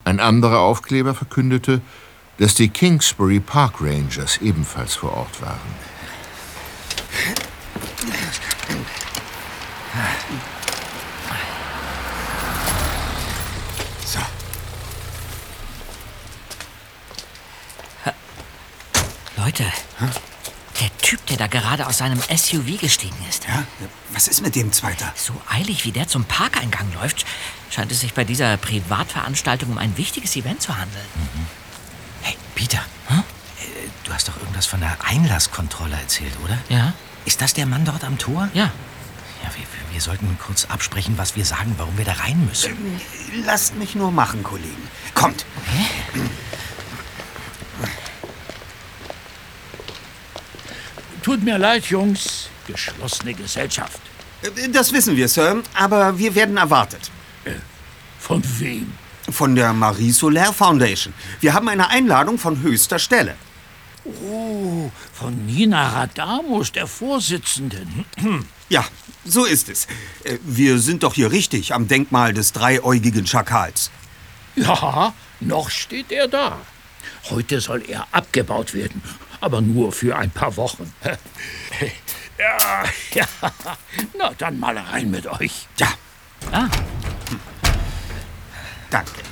Ein anderer Aufkleber verkündete, dass die Kingsbury Park Rangers ebenfalls vor Ort waren. So. Leute, der Typ, der da gerade aus seinem SUV gestiegen ist. Ja? Was ist mit dem Zweiter? So eilig, wie der zum Parkeingang läuft, scheint es sich bei dieser Privatveranstaltung um ein wichtiges Event zu handeln. Mhm. Hey, Peter, du hast doch irgendwas von der Einlasskontrolle erzählt, oder? Ja. Ist das der Mann dort am Tor? Ja. Ja, wir sollten kurz absprechen, was wir sagen, warum wir da rein müssen. Lasst mich nur machen, Kollegen. Kommt. Okay. Tut mir leid, Jungs. Geschlossene Gesellschaft. Das wissen wir, Sir, aber wir werden erwartet. Von wem? Von der Marie Solaire Foundation. Wir haben eine Einladung von höchster Stelle. Oh, von Nina Radamus, der Vorsitzenden. Ja, so ist es. Wir sind doch hier richtig am Denkmal des dreiäugigen Schakals. Ja, noch steht er da. Heute soll er abgebaut werden, aber nur für ein paar Wochen. Ja. Na, dann mal rein mit euch. Ja. Ah. Danke.